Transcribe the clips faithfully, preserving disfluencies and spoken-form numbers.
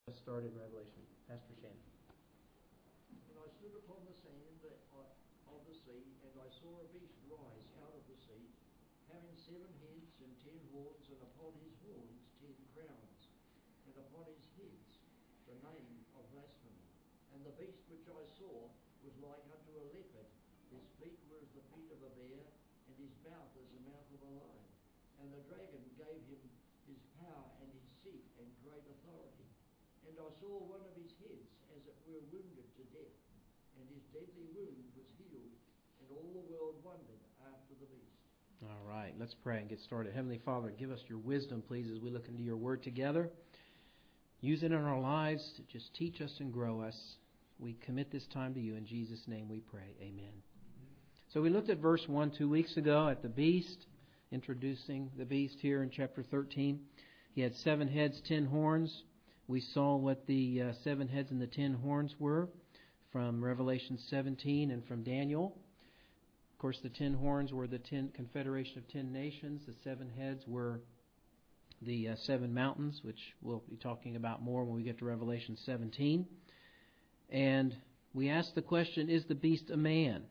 Let's start in Revelation. Pastor Shannon. And I stood upon the sand of the sea, and I saw a beast rise out of the sea, having seven heads and ten horns, and upon his horns ten crowns, and upon his heads the name of blasphemy. And the beast which I saw was like unto a leopard. His feet were as the feet of a bear, and his mouth as the mouth of a lion. And the dragon gave him his power and his seat and great authority. And I saw one of his heads as it were wounded to death, and his deadly wound was healed, and all the world wondered after the beast. All right, let's pray and get started. Heavenly Father, give us your wisdom, please, as we look into your word together. Use it in our lives to just teach us and grow us. We commit this time to you. In Jesus' name we pray. Amen. So we looked at verse one two weeks ago at the beast, introducing the beast here in chapter thirteen. He had seven heads, ten horns. We saw what the uh, seven heads and the ten horns were from Revelation seventeen and from Daniel. Of course, the ten horns were the ten confederation of ten nations. The seven heads were the uh, seven mountains, which we'll be talking about more when we get to Revelation seventeen. And we asked the question, is the beast a man?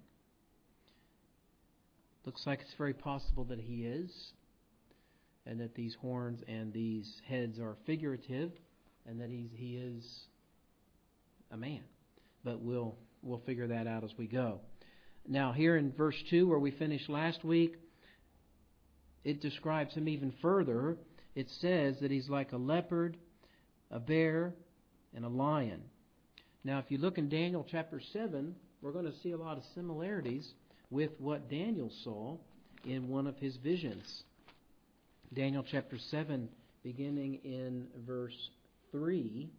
Looks like it's very possible that he is, and that these horns and these heads are figurative, and that he's, he is a man. But we'll we'll figure that out as we go. Now, here in verse two, where we finished last week, it describes him even further. It says that he's like a leopard, a bear, and a lion. Now, if you look in Daniel chapter seven, we're going to see a lot of similarities with what Daniel saw in one of his visions. Daniel chapter seven, beginning in verse three.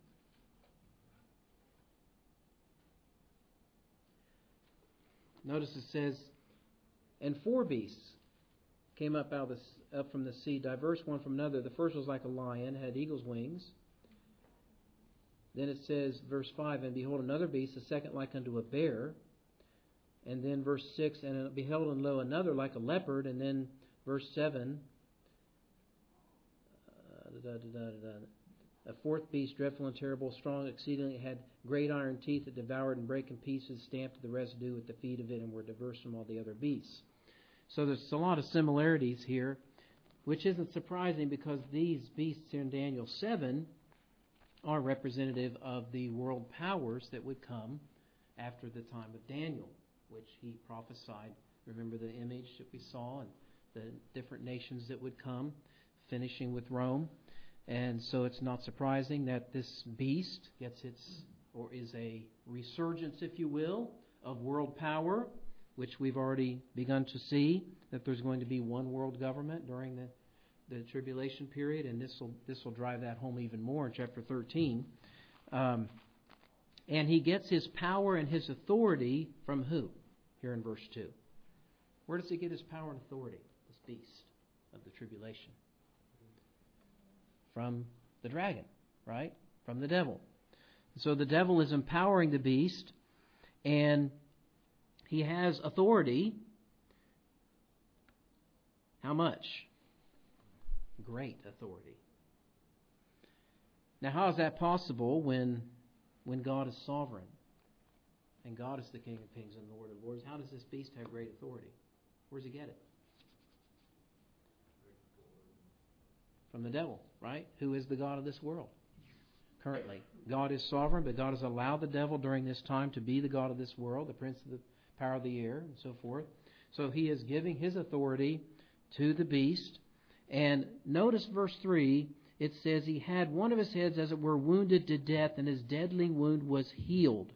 Notice it says, and four beasts came up out of the, up from the sea, diverse one from another. The first was like a lion, had eagle's wings. Then it says, verse five, and behold another beast, the second like unto a bear. And then verse six, and beheld and lo another like a leopard. And then verse seven, uh, da, da, da, da, da. A fourth beast, dreadful and terrible, strong exceedingly, had great iron teeth that devoured and brake in pieces, stamped the residue at the feet of it, and were diverse from all the other beasts. So there's a lot of similarities here, which isn't surprising because these beasts here in Daniel seven are representative of the world powers that would come after the time of Daniel, which he prophesied. Remember the image that we saw and the different nations that would come, finishing with Rome. And so it's not surprising that this beast gets its, or is a resurgence, if you will, of world power, which we've already begun to see, that there's going to be one world government during the, the tribulation period, and this will this will drive that home even more in chapter thirteen. Um, and he gets his power and his authority from who? Here in verse two. Where does he get his power and authority, this beast of the tribulation? From the dragon, right? From the devil. So the devil is empowering the beast, and he has authority. How much? Great authority. Now, how is that possible when, when God is sovereign? And God is the King of Kings and the Lord of Lords. How does this beast have great authority? Where does he get it? From the devil, right? Who is the God of this world currently. God is sovereign, but God has allowed the devil during this time to be the God of this world, the prince of the power of the air, and so forth. So he is giving his authority to the beast. And notice verse three, it says he had one of his heads as it were wounded to death, and his deadly wound was healed.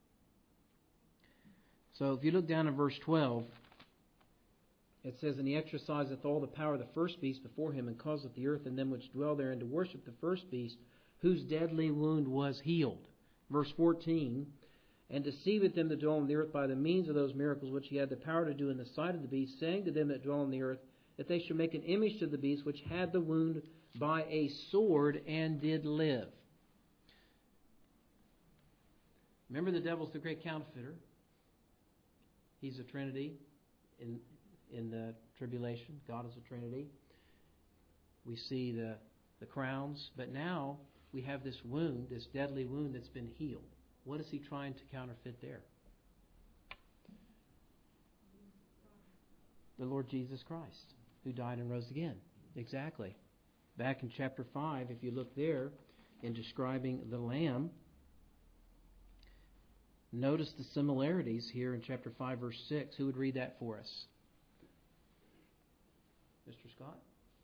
So if you look down in verse twelve, it says, and he exerciseth all the power of the first beast before him, and causeth the earth and them which dwell therein to worship the first beast, whose deadly wound was healed. Verse fourteen, and deceiveth them that dwell on the earth by the means of those miracles which he had the power to do in the sight of the beast, saying to them that dwell on the earth, that they should make an image to the beast which had the wound by a sword and did live. Remember, the devil's the great counterfeiter. He's a Trinity in in the tribulation. God is a Trinity. We see the, the crowns. But now we have this wound, this deadly wound that's been healed. What is he trying to counterfeit there? The Lord Jesus Christ, who died and rose again. Exactly. Back in chapter five, if you look there, in describing the Lamb, notice the similarities here in chapter five, verse six. Who would read that for us? Mister Scott?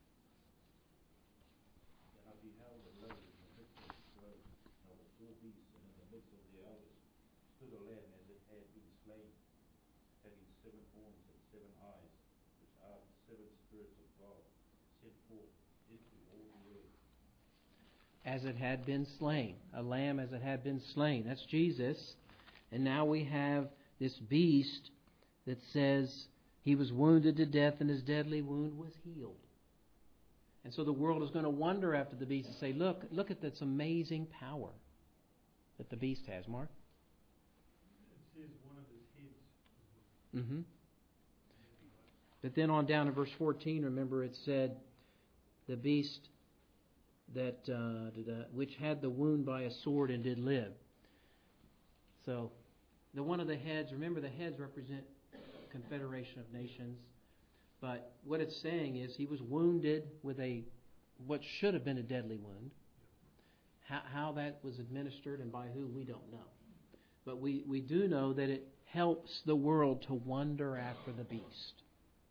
And I beheld the letters in the midst of the throne, and of the four beasts, and in the midst of the elders stood a lamb as it had been slain, having seven horns and seven eyes, which are the seven spirits of God, sent forth into all the earth. As it had been slain. A lamb as it had been slain. That's Jesus. And now we have this beast that says he was wounded to death and his deadly wound was healed. And so the world is going to wonder after the beast and say, look, look at this amazing power that the beast has. Mark? It says one of his heads. Mm-hmm. But then on down to verse fourteen, remember it said, the beast that uh, did, uh, which had the wound by a sword and did live. So the one of the heads, remember the heads represent confederation of nations. But what it's saying is he was wounded with a what should have been a deadly wound. How, how that was administered and by who, we don't know. But we, we do know that it helps the world to wonder after the beast.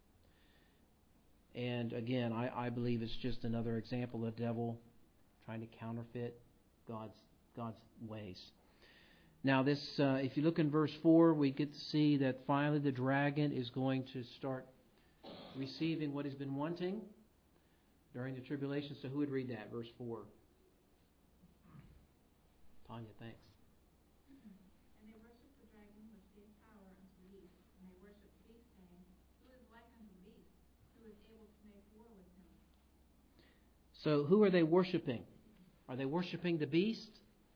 And again, I, I believe it's just another example of the devil trying to counterfeit God's God's ways. Now, this, uh, if you look in verse four, we get to see that finally the dragon is going to start receiving what he's been wanting during the tribulation. So who would read that? Verse four. Tanya, thanks. And they worshipped the dragon, which gave power unto the beast. And they worshipped the beast, saying, Who is like unto the beast? Who is able to make war with him? So who are they worshiping? Are they worshiping the beast?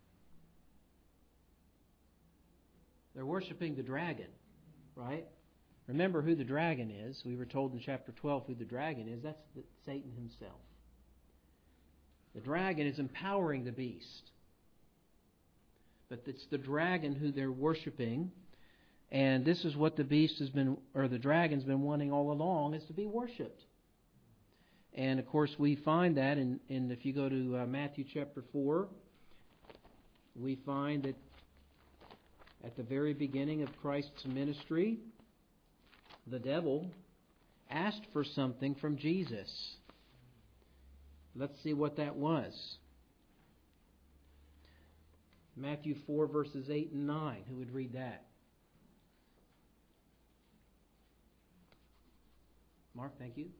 They're worshiping the dragon, right? Remember who the dragon is. We were told in chapter twelve who the dragon is. That's the, Satan himself. The dragon is empowering the beast. But it's the dragon who they're worshiping. And this is what the beast has been, or the dragon's been wanting all along, is to be worshipped. And of course we find that in, in if you go to uh, Matthew chapter four, we find that at the very beginning of Christ's ministry, the devil asked for something from Jesus. Let's see what that was. Matthew four, verses eight and nine. Who would read that? Mark, thank you.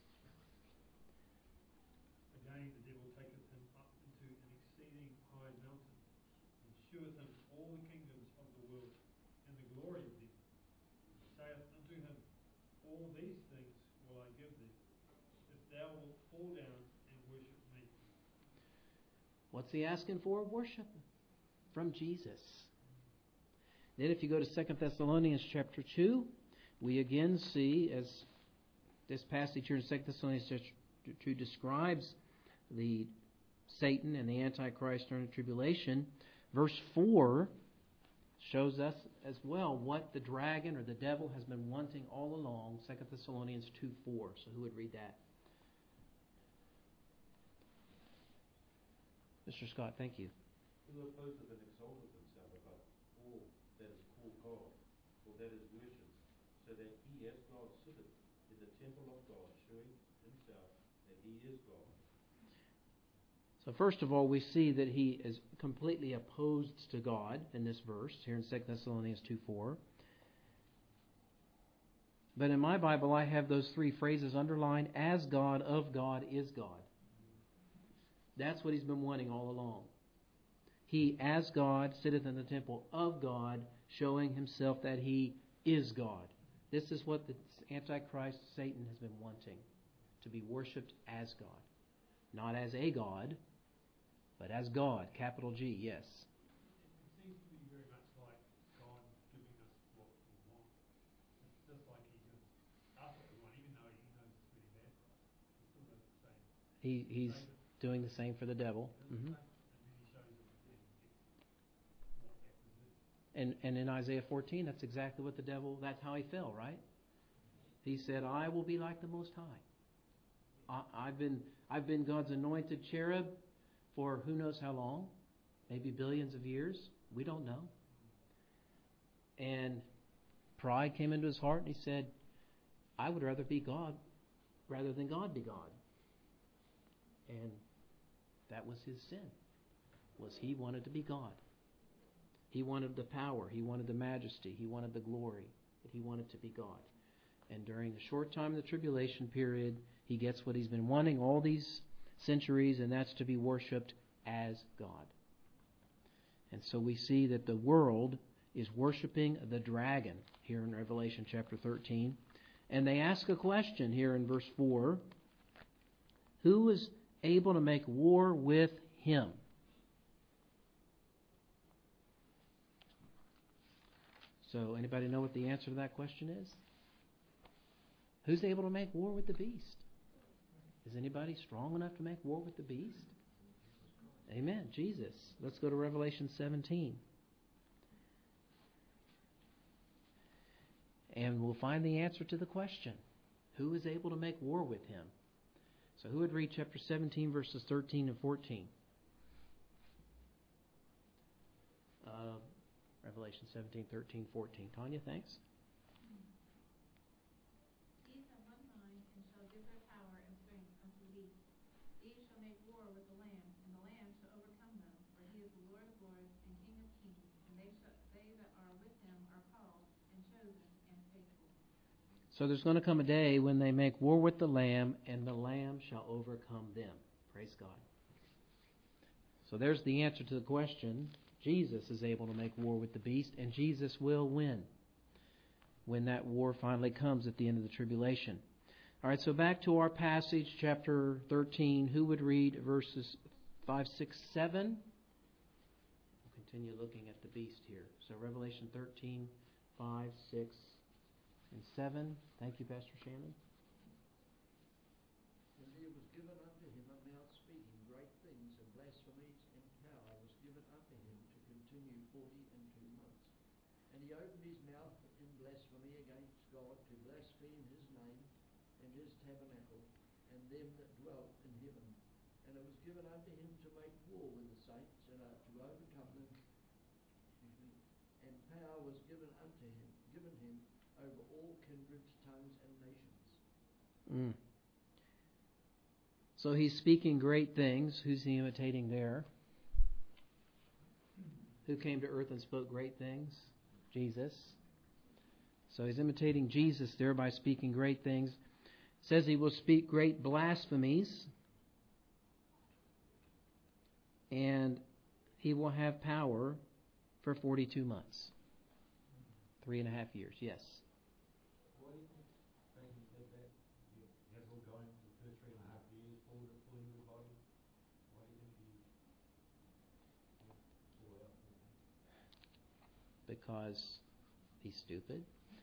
Again, the devil taketh him up into an exceeding high mountain, and sheweth him all the kingdoms of the world, and the glory of them, and saith unto him, All these things will I give thee, if thou wilt fall down and worship me. What's he asking for? Worship from Jesus. Then if you go to Second Thessalonians chapter two, we again see, as this passage here in Second Thessalonians chapter two describes the Satan and the Antichrist during the tribulation, verse four shows us as well what the dragon or the devil has been wanting all along. Second Thessalonians two four. So who would read that? Mister Scott, thank you. Who opposeth and exalteth himself above all that is called God, or that is worshipped, so that he as God sitteth in the temple of God, showing himself that he is God. So first of all, we see that he is completely opposed to God in this verse, here in Second Thessalonians two four. But in my Bible, I have those three phrases underlined: as God, of God, is God. That's what he's been wanting all along. He, as God, sitteth in the temple of God, showing himself that he is God. This is what the Antichrist, Satan, has been wanting, to be worshipped as God. Not as a God, but as God, capital G, yes. It seems to be very much like God giving us what we want. It's just like he gives us what we want, even though he knows it's really bad for us. He still does the same. He, he's Same. doing the same for the devil. Does the Mm-hmm. same. And And, and in Isaiah fourteen, that's exactly what the devil, that's how he fell, right? He said, I will be like the Most High. I, I've been I've been God's anointed cherub for who knows how long, maybe billions of years. We don't know. And pride came into his heart, and he said, I would rather be God rather than God be God. And that was his sin, was he wanted to be God. He wanted the power, he wanted the majesty, he wanted the glory, but he wanted to be God. And during the short time of the tribulation period, he gets what he's been wanting all these centuries, and that's to be worshipped as God. And so we see that the world is worshiping the dragon here in Revelation chapter thirteen. And they ask a question here in verse four. Who is able to make war with him? So anybody know what the answer to that question is? Who's able to make war with the beast? Is anybody strong enough to make war with the beast? Amen. Jesus. Let's go to Revelation seventeen. And we'll find the answer to the question. Who is able to make war with him? So who would read chapter seventeen, verses thirteen and fourteen? Uh, Revelation seventeen, thirteen, fourteen. Tanya, thanks. These have one mind, and shall give their power and strength unto the beast. These shall make war with the Lamb, and the Lamb shall overcome them. For he is the Lord of lords and King of kings, and they, shall, they that are with him are called and chosen and faithful. So there's going to come a day when they make war with the Lamb, and the Lamb shall overcome them. Praise God. So there's the answer to the question. Jesus is able to make war with the beast, and Jesus will win when that war finally comes at the end of the tribulation. All right, so back to our passage, chapter thirteen. Who would read verses five, six, seven? We'll continue looking at the beast here. So Revelation thirteen, five, six, and seven. Thank you, Pastor Shannon. And there was given unto him a mouth speaking great things, and blasphemies and power was given unto him to continue forty and two months. And he opened his mouth in blasphemy against God, to blaspheme his name and his tabernacle, and them that dwell in heaven. And it was given unto him to make war with the saints, and uh, to overcome them. Excuse me. And power was given unto him, given him over all kindreds, tongues, and nations. Mm. So he's speaking great things. Who's he imitating there? Who came to earth and spoke great things? Jesus. So he's imitating Jesus there by speaking great things. It says he will speak great blasphemies. And he will have power for forty-two months. Three and a half years, yes. Why do you think Satan said that? He has all going for the first three and a half years, full full in the body. Why do you think he all out? Because he's stupid.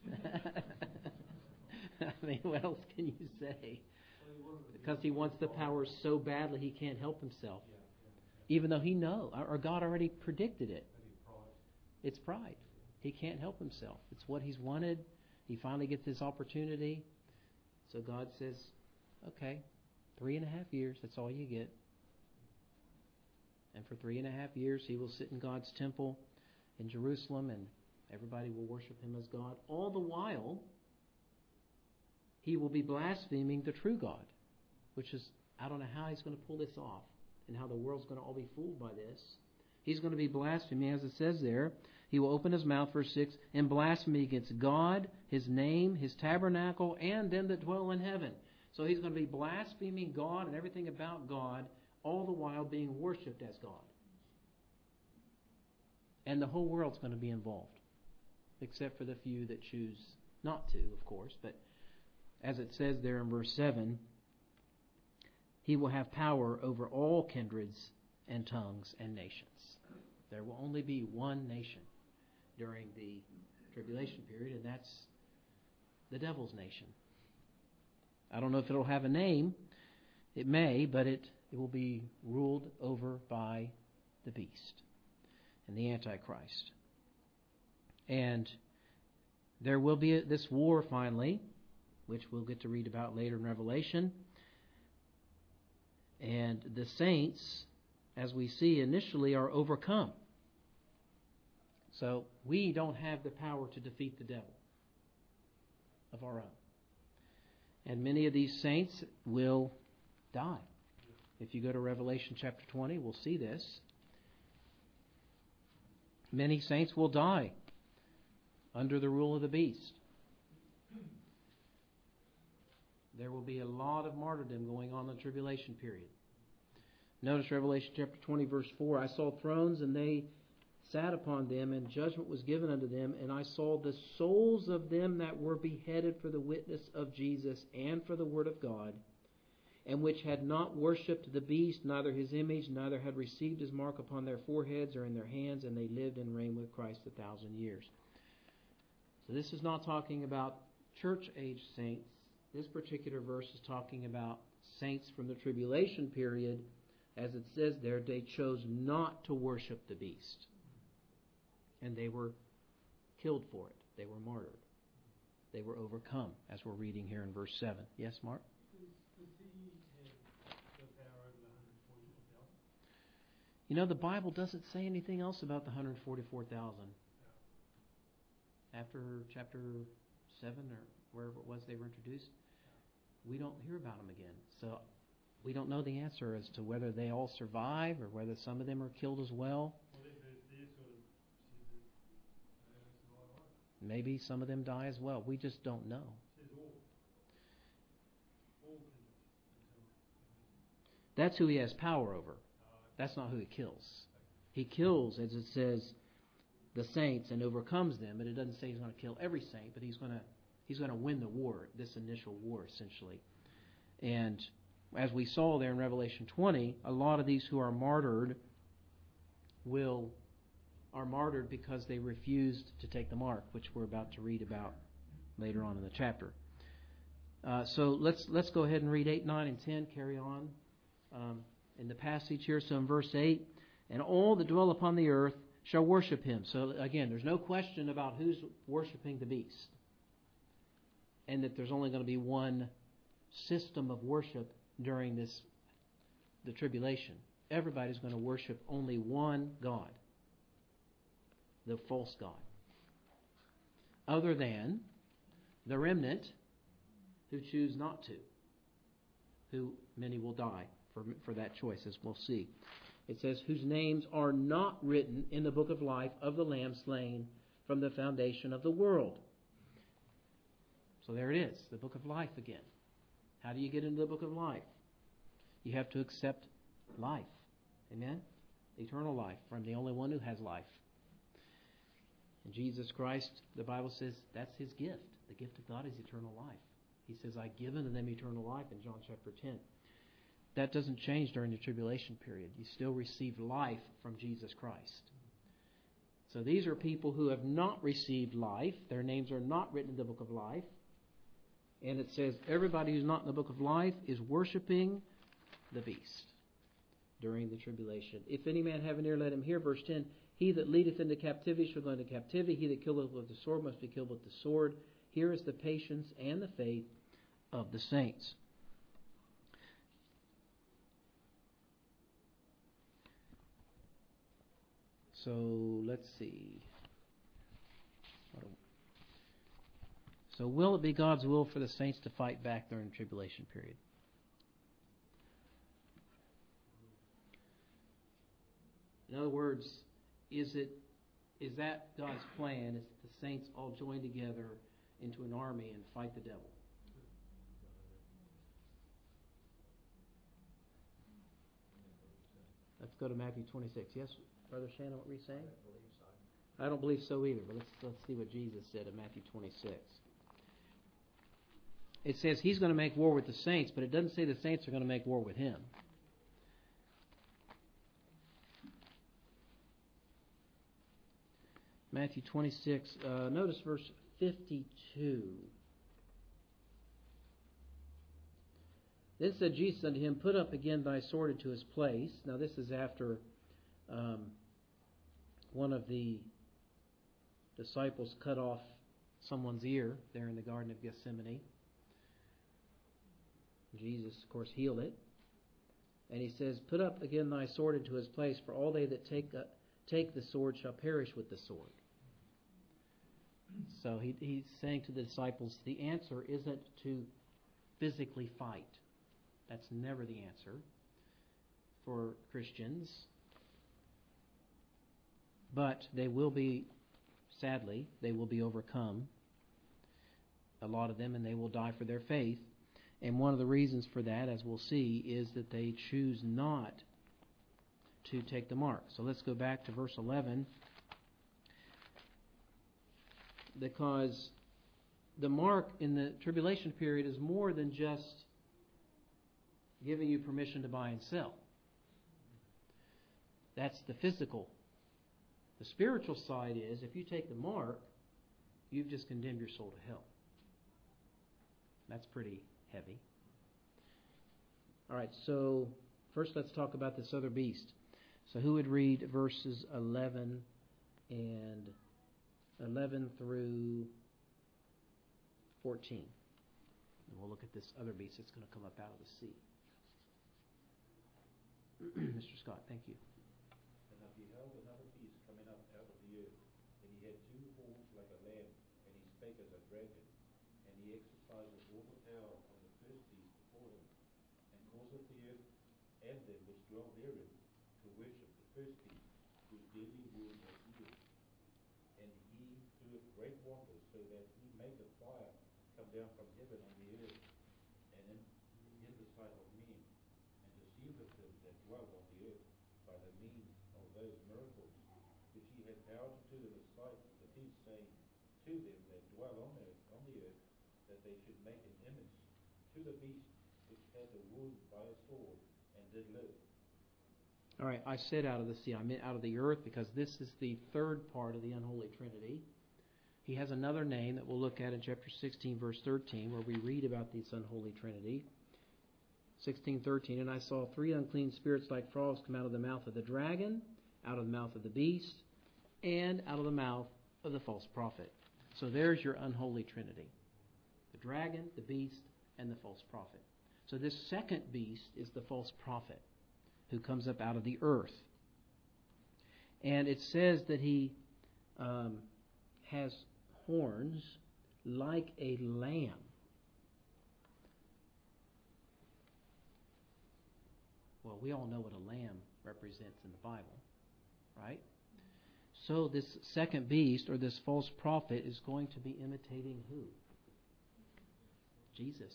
I mean, what else can you say? Because he wants the power so badly he can't help himself. Yeah, yeah, yeah. Even though he knows, or God already predicted it. Maybe pride. It's pride. He can't help himself. It's what he's wanted. He finally gets this opportunity. So God says, okay, three and a half years, that's all you get. And for three and a half years, he will sit in God's temple in Jerusalem, and everybody will worship him as God. All the while, he will be blaspheming the true God, which is, I don't know how he's going to pull this off and how the world's going to all be fooled by this. He's going to be blaspheming, as it says there. He will open his mouth, verse six, and blaspheme against God, his name, his tabernacle, and them that dwell in heaven. So he's going to be blaspheming God and everything about God, all the while being worshipped as God. And the whole world's going to be involved, except for the few that choose not to, of course. But as it says there in verse seven, he will have power over all kindreds and tongues and nations. There will only be one nation during the tribulation period, and that's the devil's nation. I don't know if it'll have a name. It may, but it, it will be ruled over by the beast and the Antichrist. And there will be a, this war finally, which we'll get to read about later in Revelation. And the saints, as we see initially, are overcome. So we don't have the power to defeat the devil of our own. And many of these saints will die. If you go to Revelation chapter twenty, we'll see this. Many saints will die under the rule of the beast. There will be a lot of martyrdom going on in the tribulation period. Notice Revelation chapter twenty, verse four. I saw thrones, and they sat upon them, and judgment was given unto them. And I saw the souls of them that were beheaded for the witness of Jesus and for the word of God, and which had not worshipped the beast, neither his image, neither had received his mark upon their foreheads or in their hands, and they lived and reigned with Christ a thousand years. So this is not talking about church-age saints. This particular verse is talking about saints from the tribulation period. As it says there, they chose not to worship the beast. And they were killed for it. They were martyred. They were overcome, as we're reading here in verse seven. Yes, Mark? Does he have the power over the one hundred forty-four thousand? You know, the Bible doesn't say anything else about the one hundred forty-four thousand. Yeah. After chapter seven or wherever it was they were introduced, we don't hear about them again. So we don't know the answer as to whether they all survive or whether some of them are killed as well. Well, there, there's, there's sort of, uh, it's a lot of work. Maybe some of them die as well. We just don't know. It says all. All kingdoms. That's who he has power over. That's not who he kills. He kills, as it says, the saints and overcomes them, but it doesn't say he's going to kill every saint, but he's going to he's going to win the war, this initial war, essentially. And as we saw there in Revelation twenty, a lot of these who are martyred will are martyred because they refused to take the mark, which we're about to read about later on in the chapter. Uh, so let's let's go ahead and read eight, nine, and ten. Carry on um, in the passage here. So in verse eight, and all that dwell upon the earth shall worship him. So again, there's no question about who's worshiping the beast, and that there's only going to be one system of worship during this the tribulation. Everybody's going to worship only one God, the false God, other than the remnant who choose not to, who many will die for for that choice, as we'll see. It says, whose names are not written in the book of life of the Lamb slain from the foundation of the world. So there it is, the book of life again. How do you get into the book of life? You have to accept life. Amen? Eternal life from the only one who has life. And Jesus Christ, the Bible says, that's his gift. The gift of God is eternal life. He says, I've given to them eternal life in John chapter ten. That doesn't change during the tribulation period. You still receive life from Jesus Christ. So these are people who have not received life. Their names are not written in the book of life. And it says everybody who's not in the book of life is worshiping the beast during the tribulation. If any man have an ear, let him hear. Verse ten, he that leadeth into captivity shall go into captivity. He that killeth with the sword must be killed with the sword. Here is the patience and the faith of the saints. So let's see. So will it be God's will for the saints to fight back during the tribulation period? In other words, is it is that God's plan? Is that the saints all join together into an army and fight the devil? Let's go to Matthew twenty-six. Yes, Brother Shannon, what were you saying? I don't believe so. I don't believe so either, but let's let's see what Jesus said in Matthew twenty-six. It says he's going to make war with the saints, but it doesn't say the saints are going to make war with him. Matthew twenty-six, uh, notice verse fifty-two. Then said Jesus unto him, put up again thy sword into his place. Now this is after um, one of the disciples cut off someone's ear there in the Garden of Gethsemane. Jesus, of course, healed it. And he says, "Put up again thy sword into his place, for all they that take uh, take the sword shall perish with the sword." So he, he's saying to the disciples, the answer isn't to physically fight. That's never the answer for Christians. But they will be, sadly, they will be overcome, a lot of them, and they will die for their faith. And one of the reasons for that, as we'll see, is that they choose not to take the mark. So let's go back to verse eleven. Because the mark in the tribulation period is more than just giving you permission to buy and sell. That's the physical. The spiritual side is, if you take the mark, you've just condemned your soul to hell. That's pretty heavy. All right, so first let's talk about this other beast. So who would read verses eleven and eleven through fourteen? And we'll look at this other beast that's going to come up out of the sea. Mister Scott, thank you. And I beheld another beast coming up out of the earth, and he had two horns like a lamb, and he spake as a dragon, and he exerciseth all the power of the first beast before him, and causeth the earth and them which dwell therein to worship the first beast, whose deadly wound was healed. And he doeth great wonders, so that he maketh fire come down from heaven on the earth, and in, in the sight of men, and deceiveth them that dwell on the earth by the means of those miracles which he had power to do in the sight of the beast, saying to them that dwell on earth, on the earth, that they should make an image to the beast which had the wound by a sword, and did live. All right, I said out of the sea. I meant out of the earth because this is the third part of the unholy trinity. He has another name that we'll look at in chapter sixteen, verse thirteen, where we read about this unholy trinity. sixteen thirteen, and I saw three unclean spirits like frogs come out of the mouth of the dragon, out of the mouth of the beast, and out of the mouth of the false prophet. So there's your unholy trinity. The dragon, the beast, and the false prophet. So this second beast is the false prophet who comes up out of the earth. And it says that he um, has horns like a lamb. Well, we all know what a lamb represents in the Bible, right? So this second beast, or this false prophet, is going to be imitating who? Jesus.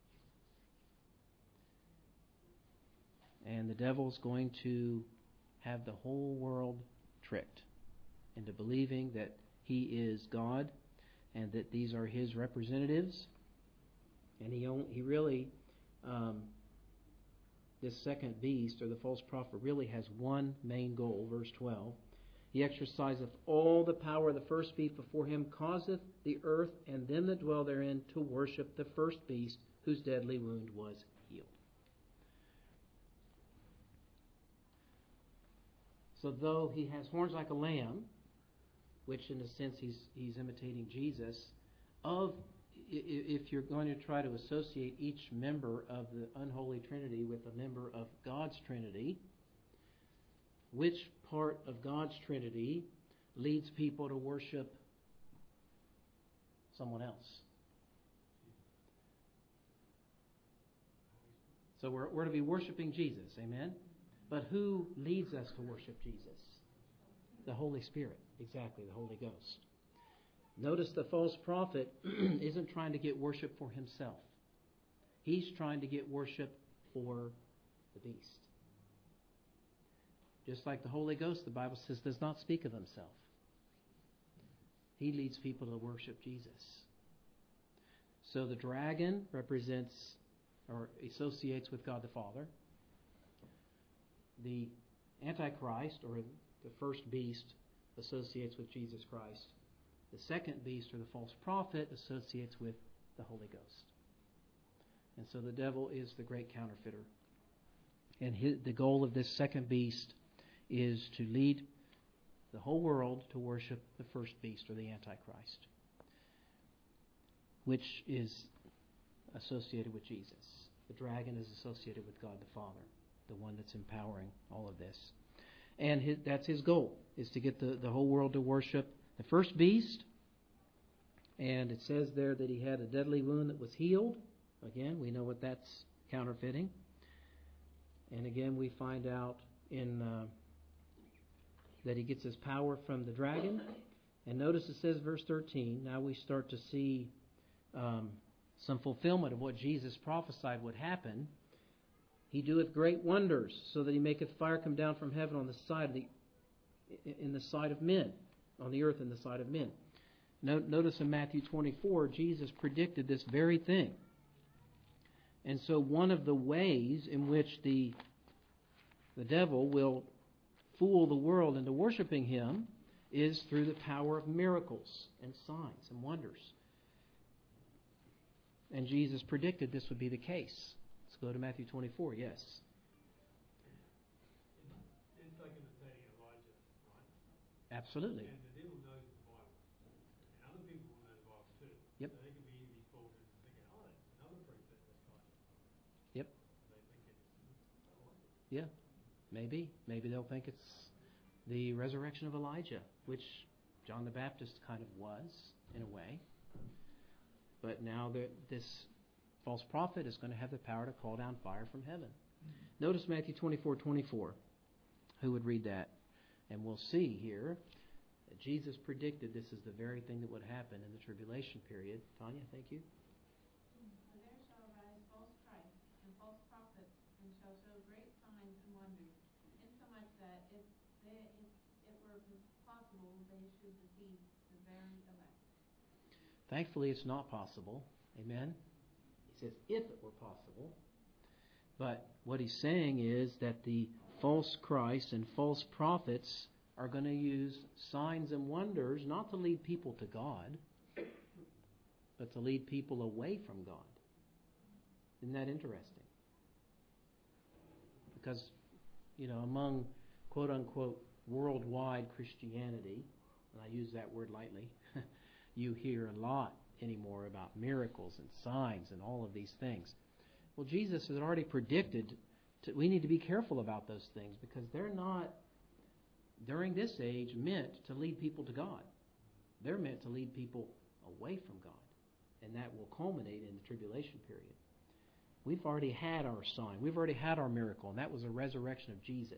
And the devil's going to have the whole world tricked into believing that he is God and that these are his representatives. And he only, he really, um, this second beast, or the false prophet, really has one main goal. Verse twelve. He exerciseth all the power of the first beast before him, causeth the earth and them that dwell therein to worship the first beast, whose deadly wound was healed. So though he has horns like a lamb, which in a sense he's he's imitating Jesus, of if you're going to try to associate each member of the unholy trinity with a member of God's trinity, which part of God's trinity leads people to worship someone else? So we're, we're to be worshiping Jesus, amen? But who leads us to worship Jesus? The Holy Spirit, exactly, the Holy Ghost. Notice the false prophet isn't trying to get worship for himself. He's trying to get worship for the beast. Just like the Holy Ghost, the Bible says, does not speak of himself. He leads people to worship Jesus. So the dragon represents or associates with God the Father. The Antichrist, or the first beast, associates with Jesus Christ. The second beast, or the false prophet, associates with the Holy Ghost. And so the devil is the great counterfeiter. And his, the goal of this second beast is to lead the whole world to worship the first beast, or the Antichrist, which is associated with Jesus. The dragon is associated with God the Father, the one that's empowering all of this. And his, that's his goal, is to get the, the whole world to worship the first beast. And it says there that he had a deadly wound that was healed. Again, we know what that's counterfeiting. And again, we find out in uh, that he gets his power from the dragon. And notice it says, verse thirteen, now we start to see um, some fulfillment of what Jesus prophesied would happen. He doeth great wonders, so that he maketh fire come down from heaven on the side of the, in the sight of men, on the earth in the sight of men. Notice in Matthew twenty-four, Jesus predicted this very thing. And so one of the ways in which the, the devil will fool the world into worshiping him is through the power of miracles and signs and wonders. And Jesus predicted this would be the case. Let's go to Matthew twenty-four, yes. It's like imitating Elijah, right? Absolutely. And the devil knows the Bible. And other people will know the Bible too. Yep. So they can be easily fooled into thinking, oh, that's another precept that's Elijah. Yep. They think it's Elijah. Yeah, maybe. Maybe they'll think it's the resurrection of Elijah, which John the Baptist kind of was, in a way. But now that this false prophet is going to have the power to call down fire from heaven. Mm-hmm. Notice Matthew twenty-four twenty-four. Who would read that? And we'll see here that Jesus predicted this is the very thing that would happen in the tribulation period. Tanya, thank you. For there shall arise false Christs and false prophets, and shall show great signs and wonders, insomuch that if they, if it were possible, they should deceive the very elect. Thankfully, it's not possible. Amen. He says, if it were possible. But what he's saying is that the false Christ and false prophets are going to use signs and wonders not to lead people to God, but to lead people away from God. Isn't that interesting? Because, you know, among quote-unquote worldwide Christianity, and I use that word lightly, you hear a lot anymore about miracles and signs and all of these things. Well, Jesus has already predicted to, we need to be careful about those things, because they're not, during this age, meant to lead people to God. They're meant to lead people away from God. And that will culminate in the tribulation period. We've already had our sign. We've already had our miracle, and that was the resurrection of Jesus.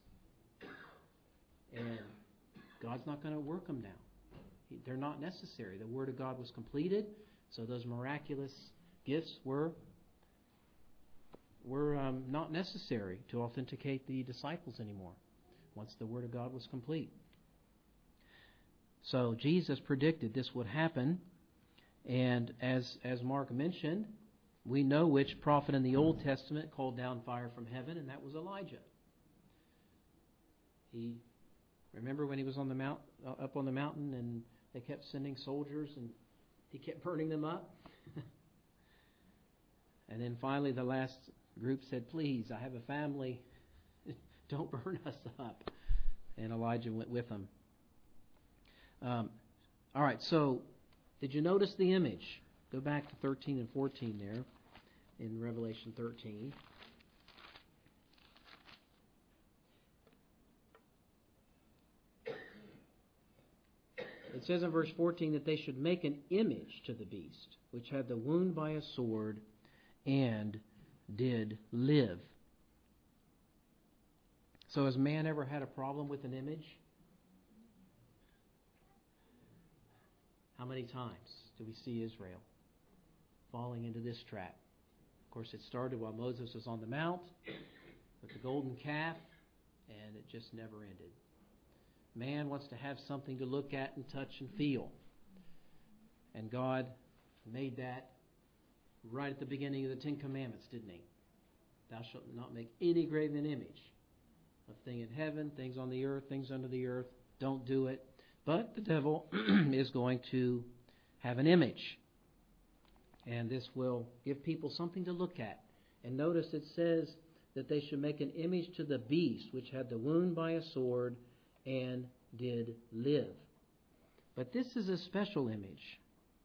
And God's not going to work them now. They're not necessary. The Word of God was completed, so those miraculous gifts were were um, not necessary to authenticate the disciples anymore once the Word of God was complete. So Jesus predicted this would happen, and as as Mark mentioned, we know which prophet in the Old Testament called down fire from heaven, and that was Elijah. He remember when he was on the mount, uh, up on the mountain, and they kept sending soldiers, and he kept burning them up. And then finally, the last group said, "Please, I have a family. Don't burn us up." And Elijah went with them. Um, all right. So, did you notice the image? Go back to thirteen and fourteen there in Revelation thirteen. It says in verse fourteen that they should make an image to the beast, which had the wound by a sword and did live. So has man ever had a problem with an image? How many times do we see Israel falling into this trap? Of course, it started while Moses was on the mount with the golden calf, and it just never ended. Man wants to have something to look at and touch and feel. And God made that right at the beginning of the Ten Commandments, didn't He? Thou shalt not make any graven image of thing in heaven, things on the earth, things under the earth. Don't do it. But the devil is going to have an image. And this will give people something to look at. And notice it says that they should make an image to the beast, which had the wound by a sword and did live. But this is a special image,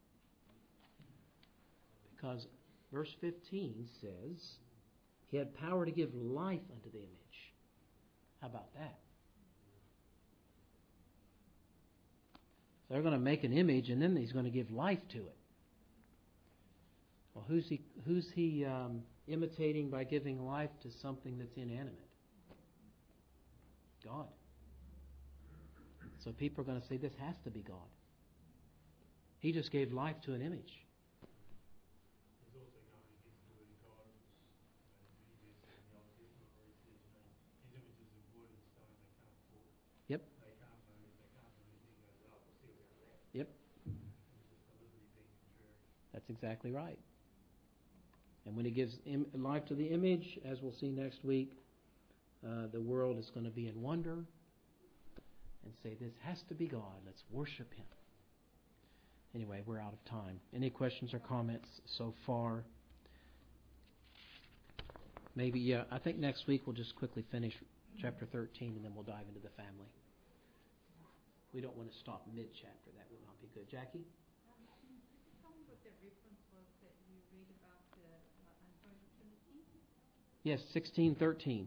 because verse fifteen says he had power to give life unto the image. How about that? So they're going to make an image, and then he's going to give life to it. Well, who's he, who's he um, imitating by giving life to something that's inanimate? God. So people are going to say, this has to be God. He just gave life to an image. He's also going against the word of God. Many verses in the Old Testament where he says, you know, these images of wood and stone, they can't talk. Yep. They can't move. They can't do anything. He goes, oh, we'll see about that. Yep. It's just deliberately being contrary. That's exactly right. And when he gives im- life to the image, as we'll see next week, uh, the world is going to be in wonder and say, this has to be God. Let's worship him. Anyway, we're out of time. Any questions or comments so far? Maybe, yeah, I think next week we'll just quickly finish chapter thirteen and then we'll dive into the family. We don't want to stop mid-chapter. That would not be good. Jackie? Um, can you tell me what the reference was that you read about the uh, Unholy Trinity? Yes, sixteen thirteen.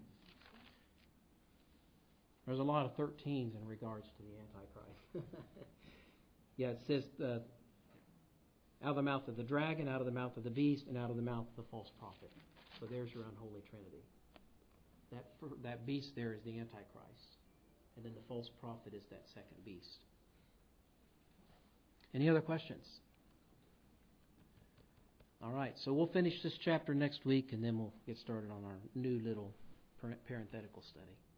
There's a lot of thirteens in regards to the Antichrist. Yeah, it says uh, out of the mouth of the dragon, out of the mouth of the beast, and out of the mouth of the false prophet. So there's your unholy trinity. That that beast there is the Antichrist. And then the false prophet is that second beast. Any other questions? All right, so we'll finish this chapter next week, and then we'll get started on our new little parenthetical study.